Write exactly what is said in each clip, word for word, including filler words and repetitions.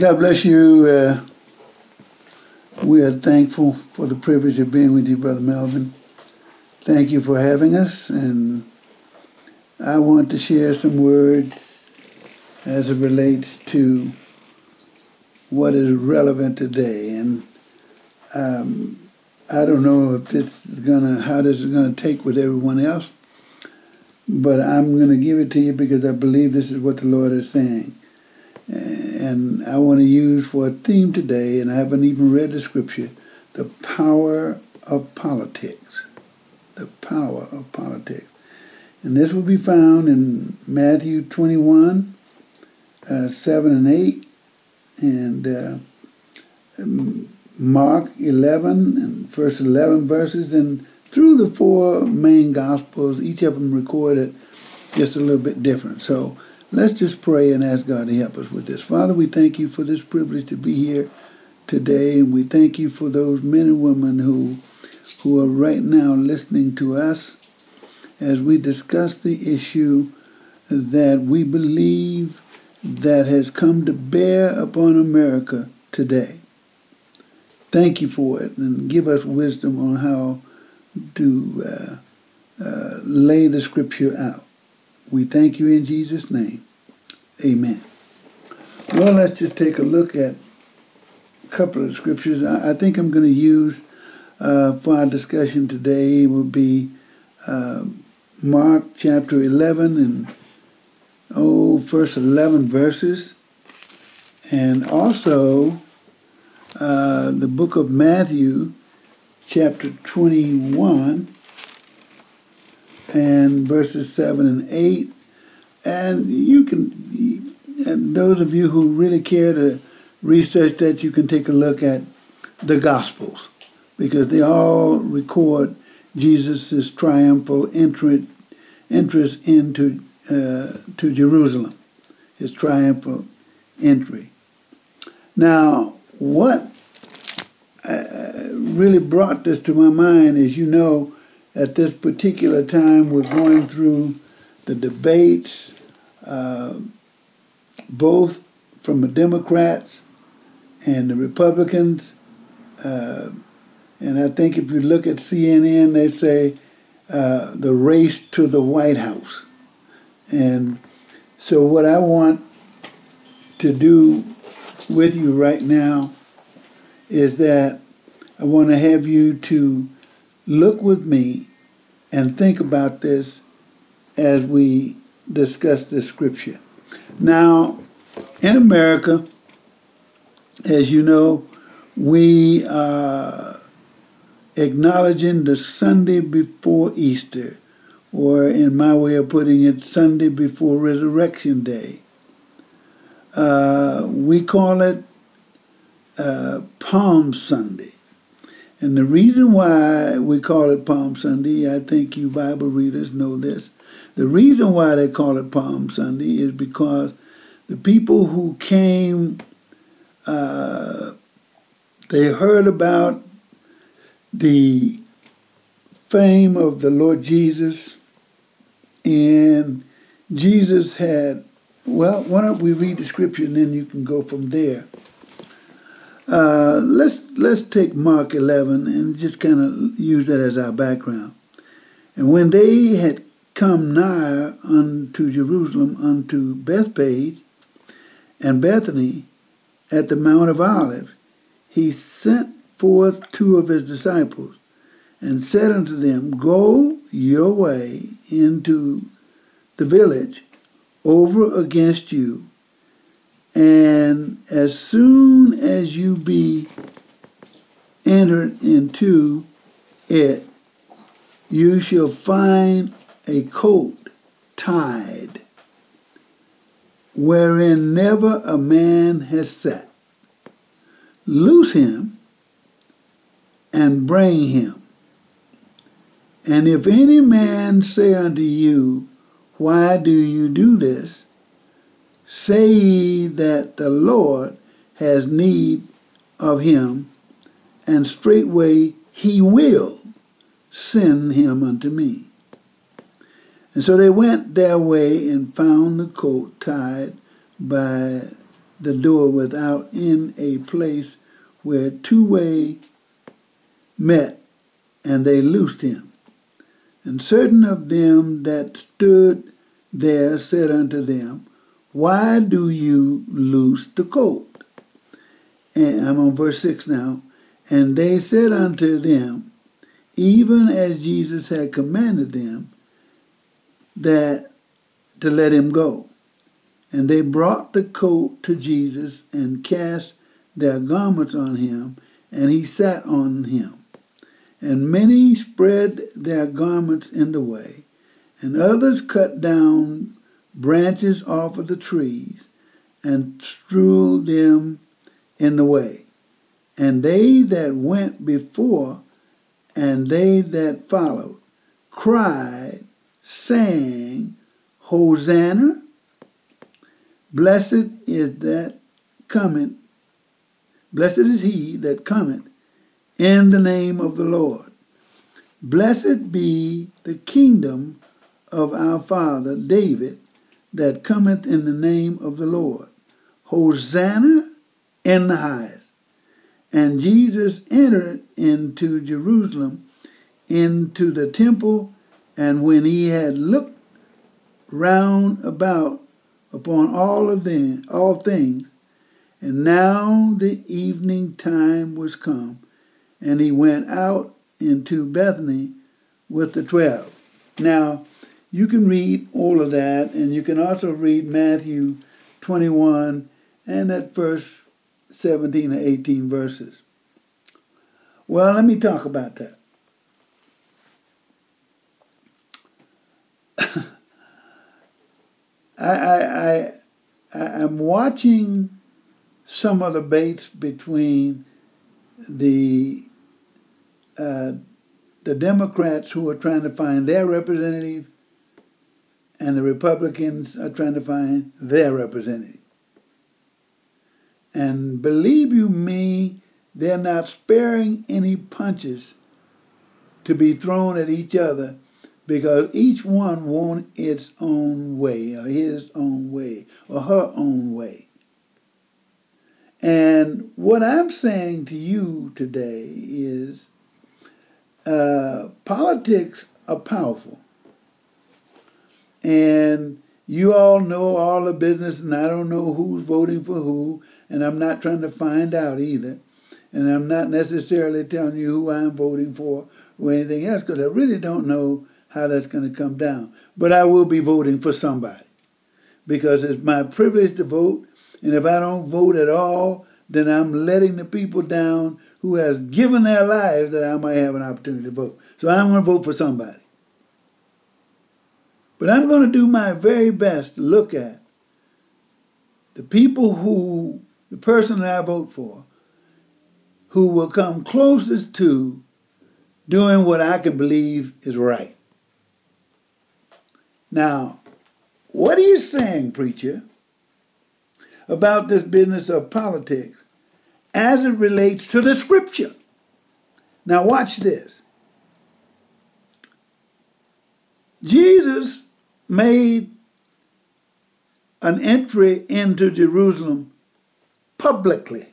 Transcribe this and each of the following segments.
God bless you. Uh, we are thankful for the privilege of being with you, Brother Melvin. Thank you for having us, and I want to share some words as it relates to what is relevant today. And um, I don't know if this is gonna, how this is gonna take with everyone else, but I'm gonna give it to you because I believe this is what the Lord is saying. And I want to use for a theme today, and I haven't even read the scripture, the power of politics. The power of politics. And this will be found in Matthew twenty-one, uh, seven and eight, and uh, Mark eleven, and first eleven verses, and through the four main Gospels, each of them recorded just a little bit different. So let's just pray and ask God to help us with this. Father, we thank you for this privilege to be here today, and we thank you for those men and women who who are right now listening to us as we discuss the issue that we believe that has come to bear upon America today. Thank you for it, and give us wisdom on how to uh, uh, lay the scripture out. We thank you in Jesus' name. Amen. Well, let's just take a look at a couple of scriptures. I, I think I'm going to use uh, for our discussion today will be uh, Mark chapter eleven and oh, first eleven verses, and also uh, the book of Matthew chapter twenty-one and verses seven and eight. And you can, and those of you who really care to research that, you can take a look at the Gospels, because they all record Jesus' triumphal entrance entrance into uh, to Jerusalem, his triumphal entry. Now, what uh, really brought this to my mind is, you know, at this particular time, we're going through the debates, uh, both from the Democrats and the Republicans. Uh, and I think if you look at C N N, they say uh, the race to the White House. And so what I want to do with you right now is that I want to have you to look with me and think about this as we discuss this scripture. Now, in America, as you know, we are acknowledging the Sunday before Easter, or in my way of putting it, Sunday before Resurrection Day. Uh, we call it uh, Palm Sunday. And the reason why we call it Palm Sunday, I think you Bible readers know this. The reason why they call it Palm Sunday is because the people who came, uh, they heard about the fame of the Lord Jesus, and Jesus had, well, why don't we read the scripture and then you can go from there. Uh, let's let's take Mark eleven and just kind of use that as our background. And when they had come nigh unto Jerusalem, unto Bethphage and Bethany at the Mount of Olives, he sent forth two of his disciples, and said unto them, Go your way into the village over against you, and as soon as you be entered into it, you shall find a colt tied, wherein never a man has sat. Loose him and bring him. And if any man say unto you, Why do you do this? Say ye that the Lord has need of him, and straightway he will send him unto me. And so they went their way and found the colt tied by the door without in a place where two way met, and they loosed him. And certain of them that stood there said unto them, Why do you loose the colt? And I'm on verse six now. And they said unto them, even as Jesus had commanded them, that to let him go. And they brought the colt to Jesus and cast their garments on him, and he sat on him. And many spread their garments in the way, and others cut down branches off of the trees and strewed them in the way. And they that went before and they that followed cried, saying, Hosanna, blessed is that cometh, blessed is he that cometh in the name of the Lord. Blessed be the kingdom of our father David that cometh in the name of the Lord. Hosanna in the highest. And Jesus entered into Jerusalem, into the temple, and when he had looked round about upon all of them, all things, and now the evening time was come, and he went out into Bethany with the twelve. Now, you can read all of that, and you can also read Matthew twenty-one and that first seventeen or eighteen verses. Well, let me talk about that. I, I, I, I'm watching some of the debates between the uh, the Democrats who are trying to find their representative and the Republicans are trying to find their representative. And believe you me, they're not sparing any punches to be thrown at each other because each one wants its own way or his own way or her own way. And what I'm saying to you today is uh, politics are powerful. And you all know all the business, and I don't know who's voting for who, and I'm not trying to find out either. And I'm not necessarily telling you who I'm voting for or anything else, because I really don't know how that's going to come down. But I will be voting for somebody, because it's my privilege to vote, and if I don't vote at all, then I'm letting the people down who has given their lives that I might have an opportunity to vote. So I'm going to vote for somebody. But I'm going to do my very best to look at the people who, the person that I vote for, who will come closest to doing what I can believe is right. Now, what are you saying, preacher, about this business of politics as it relates to the scripture? Now watch this. Jesus made an entry into Jerusalem publicly.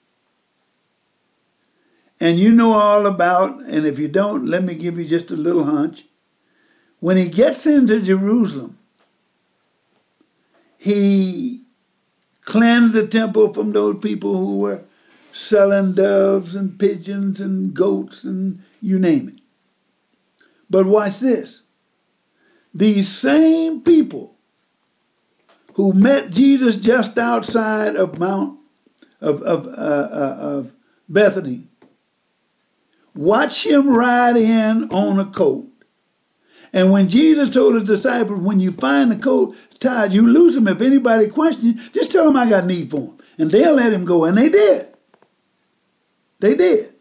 And you know all about, and if you don't, let me give you just a little hunch. When he gets into Jerusalem, he cleansed the temple from those people who were selling doves and pigeons and goats and you name it. But watch this. These same people who met Jesus just outside of Mount of of, uh, uh, of Bethany, watch him ride in on a colt. And when Jesus told his disciples, when you find the colt tied, you lose him. If anybody questions you, just tell them I got need for him. And they'll let him go. And they did. They did.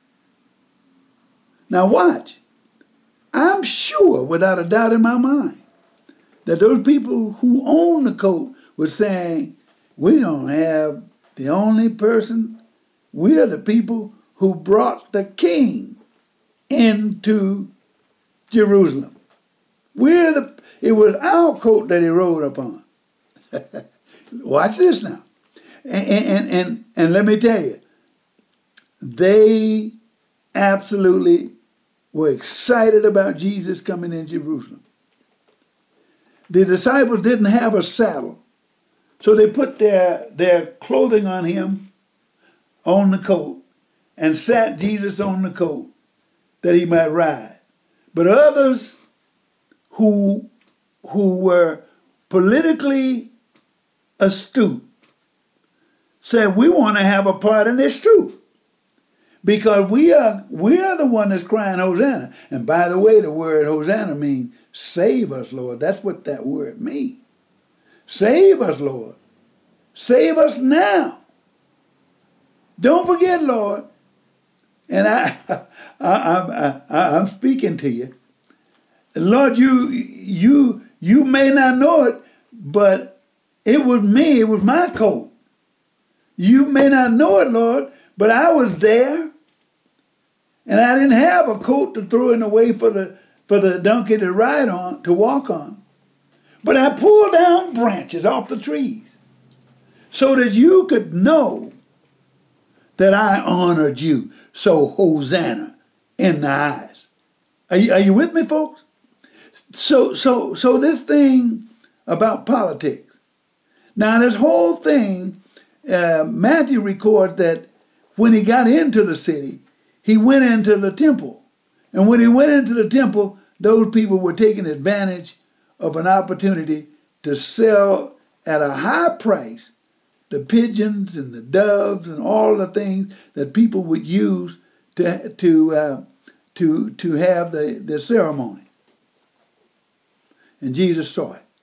Now watch. I'm sure, without a doubt in my mind, that those people who own the colt were saying, we don't have the only person, we are the people who brought the king into Jerusalem. We're the, it was our coat that he rode upon. Watch this now. And, and, and, and let me tell you, they absolutely were excited about Jesus coming in Jerusalem. The disciples didn't have a saddle, so they put their, their clothing on him, on the coat, and sat Jesus on the coat that he might ride. But others who, who were politically astute said, we want to have a part in this too. Because we are we are the one that's crying Hosanna. And by the way, the word Hosanna means save us, Lord. That's what that word means. Save us, Lord. Save us now. Don't forget, Lord. And I, I, I, I, I'm speaking to you. Lord, you, you, you may not know it, but it was me. It was my coat. You may not know it, Lord, but I was there. And I didn't have a coat to throw in the way for the, for the donkey to ride on, to walk on. But I pulled down branches off the trees so that you could know that I honored you. So Hosanna in the eyes. Are you, are you with me, folks? So, so, so this thing about politics. Now, this whole thing, uh, Matthew records that when he got into the city, he went into the temple. And when he went into the temple, those people were taking advantage of an opportunity to sell at a high price the pigeons and the doves and all the things that people would use to to uh, to to have the, the ceremony. And Jesus saw it.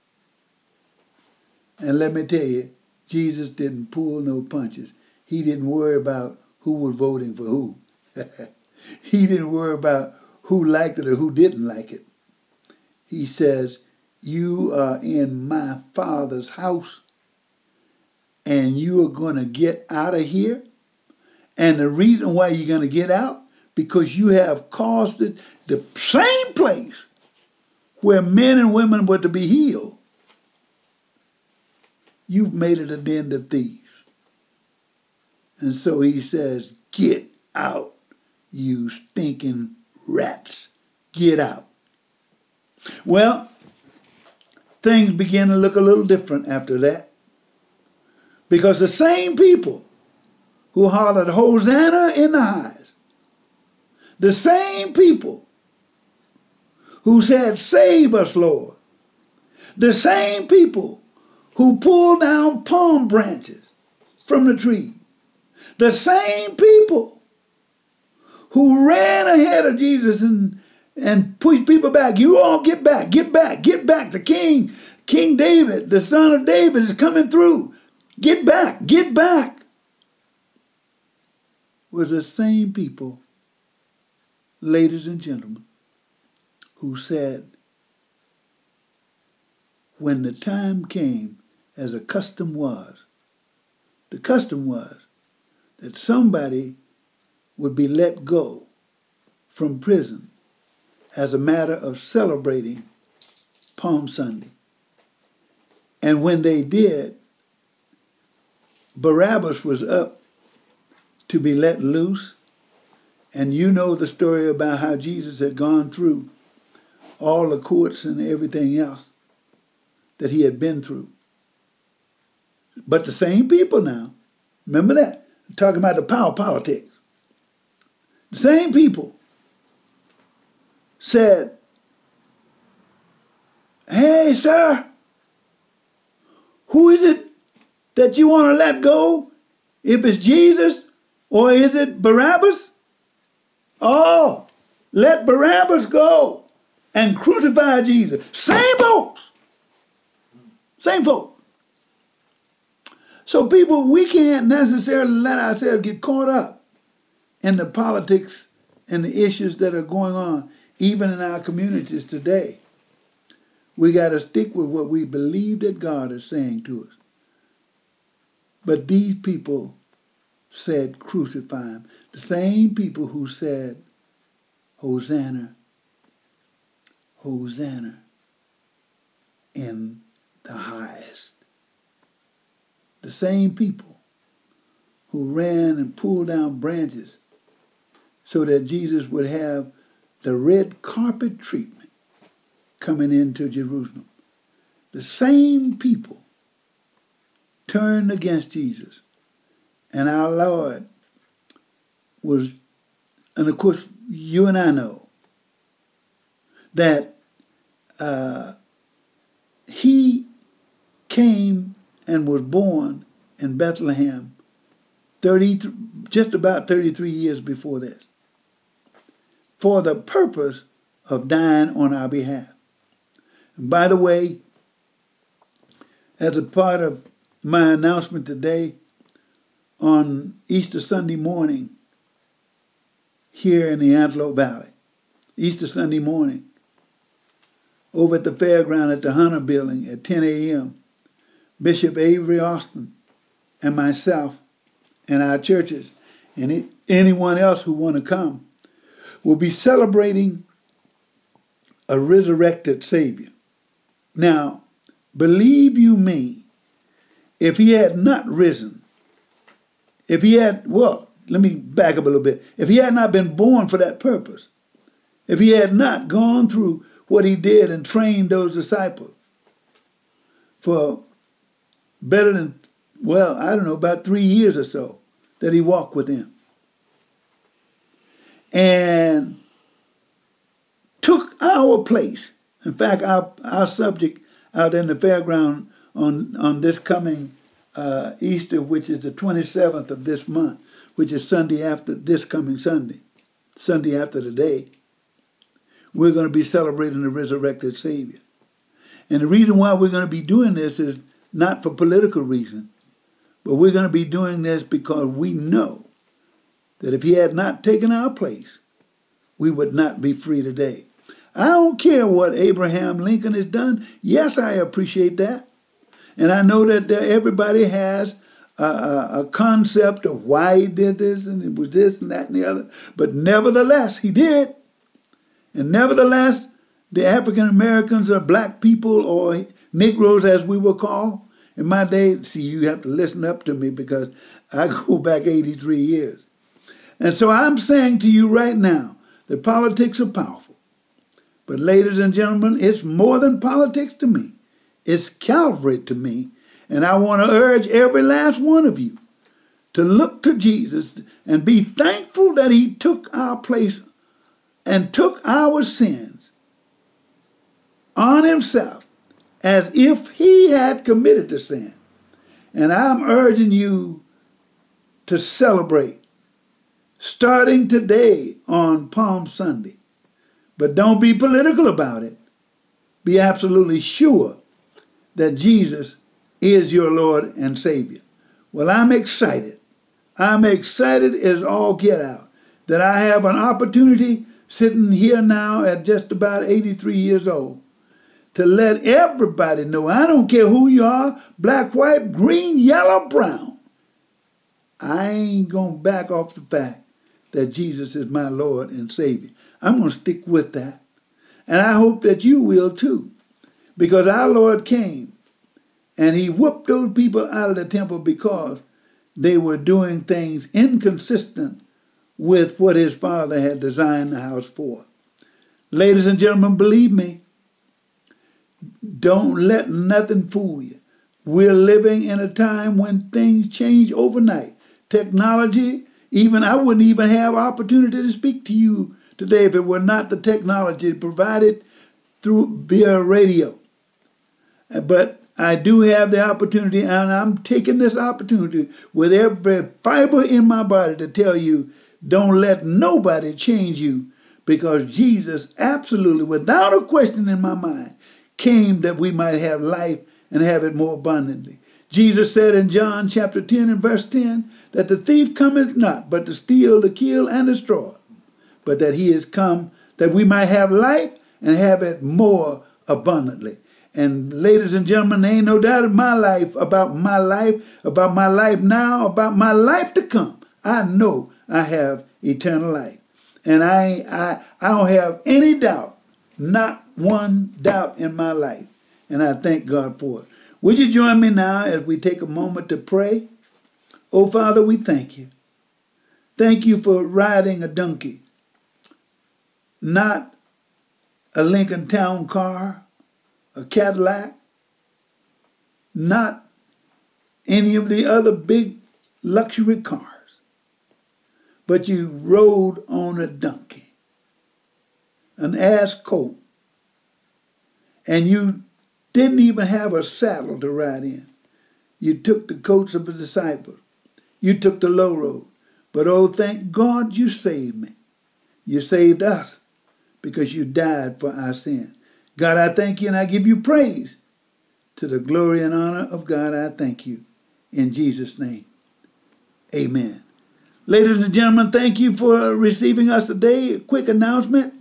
And let me tell you, Jesus didn't pull no punches. He didn't worry about who was voting for who. He didn't worry about who liked it or who didn't like it. He says, you are in my Father's house and you are going to get out of here. And the reason why you're going to get out, because you have caused it the same place where men and women were to be healed. You've made it a den of thieves. And so he says, get out, you stinking rats. Get out. Well, things began to look a little different after that. Because the same people who hollered Hosanna in the highest, the same people who said, save us, Lord, the same people who pulled down palm branches from the tree, the same people who ran ahead of Jesus and, and pushed people back. You all get back, get back, get back. The king, King David, the son of David is coming through. Get back, get back. Was the same people, ladies and gentlemen, who said, when the time came, as a custom was, the custom was that somebody would be let go from prison as a matter of celebrating Palm Sunday. And when they did, Barabbas was up to be let loose. And you know the story about how Jesus had gone through all the courts and everything else that he had been through. But the same people now, remember that, I'm talking about the power politics. The same people said, hey, sir, who is it that you want to let go? If it's Jesus or is it Barabbas? Oh, let Barabbas go and crucify Jesus. Same folks. Same folks. So people, we can't necessarily let ourselves get caught up in the politics and the issues that are going on, even in our communities today. We got to stick with what we believe that God is saying to us. But these people said, crucify him. The same people who said, Hosanna, Hosanna in the highest. the same people who ran and pulled down branches so that Jesus would have the red carpet treatment coming into Jerusalem. The same people turned against Jesus. And our Lord was, and of course, you and I know that uh, he came and was born in Bethlehem thirty, just about thirty-three years before this, for the purpose of dying on our behalf. And by the way, as a part of my announcement today, on Easter Sunday morning here in the Antelope Valley, Easter Sunday morning, over at the fairground at the Hunter Building at ten a.m., Bishop Avery Austin and myself and our churches and anyone else who want to come will be celebrating a resurrected Savior. Now, believe you me, if he had not risen, if he had, well, let me back up a little bit. If he had not been born for that purpose, if he had not gone through what he did and trained those disciples for better than, well, I don't know, about three years or so that he walked with them, and took our place. In fact, our, our subject out in the fairground on, on this coming uh, Easter, which is the twenty-seventh of this month, which is Sunday after this coming Sunday, Sunday after today, we're going to be celebrating the resurrected Savior. And the reason why we're going to be doing this is not for political reason, but we're going to be doing this because we know that if he had not taken our place, we would not be free today. I don't care what Abraham Lincoln has done. Yes, I appreciate that. And I know that everybody has a, a, a concept of why he did this, and it was this and that and the other. But nevertheless, he did. And nevertheless, the African Americans or black people or Negroes, as we were called, in my day, see, you have to listen up to me because I go back eighty-three years. And so I'm saying to you right now that politics are powerful. But ladies and gentlemen, it's more than politics to me. It's Calvary to me. And I want to urge every last one of you to look to Jesus and be thankful that he took our place and took our sins on himself as if he had committed the sin. And I'm urging you to celebrate starting today on Palm Sunday. But don't be political about it. Be absolutely sure that Jesus is your Lord and Savior. Well, I'm excited. I'm excited as all get out that I have an opportunity sitting here now at just about eighty-three years old to let everybody know, I don't care who you are, black, white, green, yellow, brown. I ain't going to back off the fact that Jesus is my Lord and Savior. I'm going to stick with that. And I hope that you will too. Because our Lord came and he whooped those people out of the temple because they were doing things inconsistent with what his Father had designed the house for. Ladies and gentlemen, believe me, don't let nothing fool you. We're living in a time when things change overnight. Technology, even I wouldn't even have opportunity to speak to you today if it were not the technology provided through via radio. But I do have the opportunity, and I'm taking this opportunity with every fiber in my body to tell you, don't let nobody change you, because Jesus absolutely, without a question in my mind, came that we might have life and have it more abundantly. Jesus said in John chapter ten and verse ten that the thief cometh not but to steal, to kill, and destroy, but that he is come that we might have life and have it more abundantly. And ladies and gentlemen, there ain't no doubt in my life, about my life, about my life now, about my life to come. I know I have eternal life. And I, I, I don't have any doubt, not one doubt in my life. And I thank God for it. Would you join me now as we take a moment to pray? Oh, Father, we thank you. Thank you for riding a donkey, not a Lincoln Town car, a Cadillac, not any of the other big luxury cars, but you rode on a donkey, an ass colt, and you didn't even have a saddle to ride in. You took the coats of the disciples. You took the low road. But oh, thank God you saved me. You saved us because you died for our sins. God, I thank you and I give you praise. To the glory and honor of God, I thank you. In Jesus' name, amen. Ladies and gentlemen, thank you for receiving us today. A quick announcement.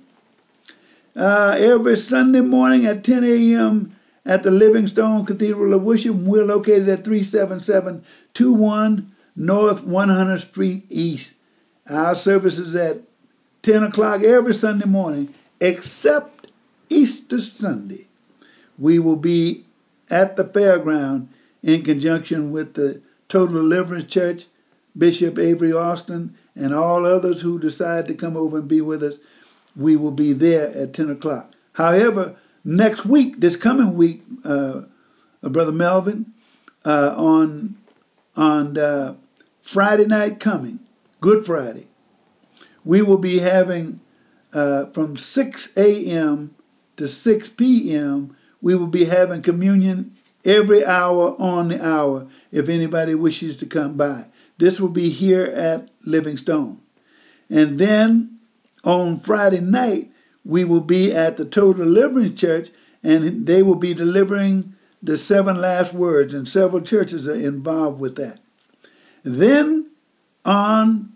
Uh, every Sunday morning at ten a.m. at the Livingstone Cathedral of Worship, we're located at three seven seven two one North one hundredth Street East. Our service is at ten o'clock every Sunday morning, except Easter Sunday. We will be at the fairground in conjunction with the Total Deliverance Church, Bishop Avery Austin, and all others who decide to come over and be with us. We will be there at ten o'clock. However, next week, this coming week, uh, uh, Brother Melvin, uh, on, on uh, Friday night coming, Good Friday, we will be having uh, from six a.m. to six p.m., we will be having communion every hour on the hour if anybody wishes to come by. This will be here at Livingstone. And then on Friday night, we will be at the Total Deliverance Church, and they will be delivering the seven last words, and several churches are involved with that. Then on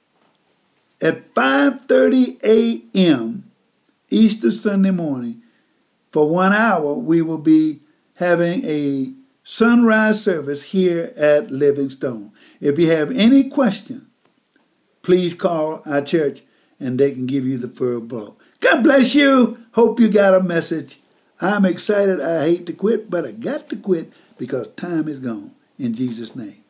at five thirty a.m. Easter Sunday morning, for one hour, we will be having a sunrise service here at Livingstone. If you have any question, please call our church and they can give you the full blow. God bless you. Hope you got a message. I'm excited. I hate to quit, but I got to quit because time is gone. In Jesus' name.